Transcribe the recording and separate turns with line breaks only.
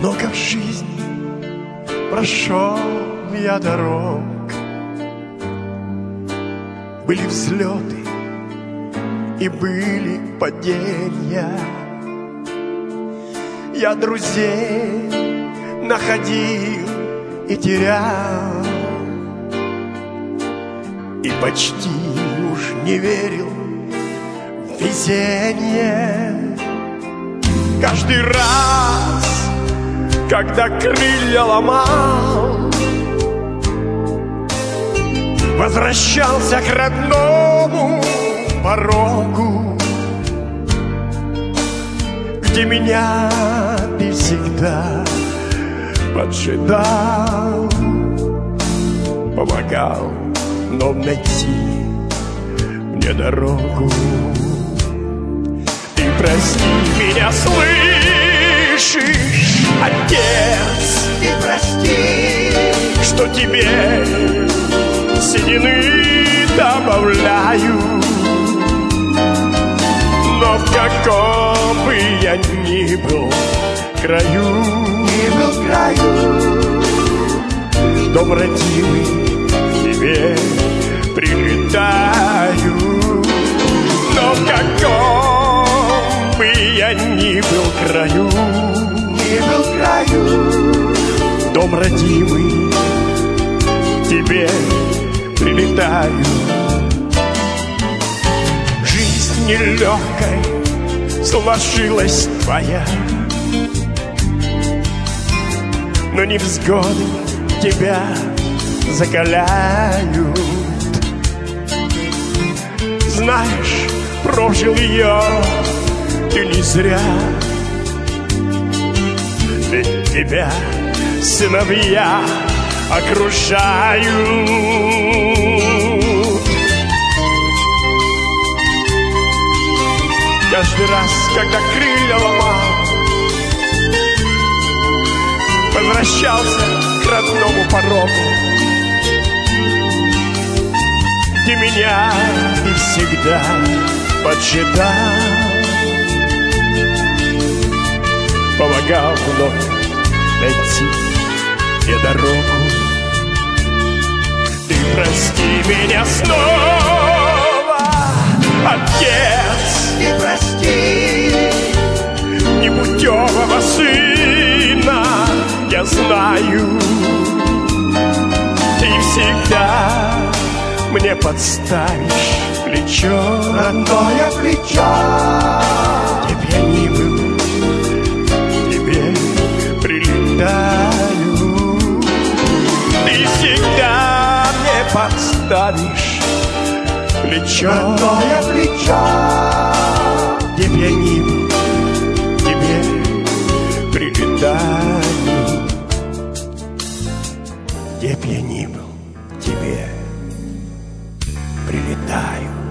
Много в жизни прошел я дорог, были взлеты и были падения. Я друзей находил и терял, и почти уж не верил в везение. Каждый раз, когда крылья ломал, возвращался к родному порогу, где меня ты всегда поджидал, помогал вновь найти мне дорогу. Ты прости меня, слышишь, Отец?
Ты прости,
что тебе седины добавляю, но в каком бы я ни был краю, в дом родимый к тебе прилетаю. Но в каком бы я ни был краю, в дом родимый к тебе прилетаю. Жизнь нелегкой сложилась твоя, но невзгоды тебя закаляют. Знаешь, прожил ее ты не зря, ведь тебя сыновья окружают. Каждый раз, когда крылья ломал, возвращался к родному порогу, где меня ты всегда поджидал, помогал вновь найти мне дорогу. Ты прости меня снова, Отец.
ты прости,
Непутевого сына я знаю, ты всегда мне подставишь плечо,
родное плечо.
где б я ни был, тебе прилетаю. Ты всегда мне подставишь плечо,
Родное плечо,
где б я ни был, тебе прилетаю. Где б я ни был, тебе прилетаю.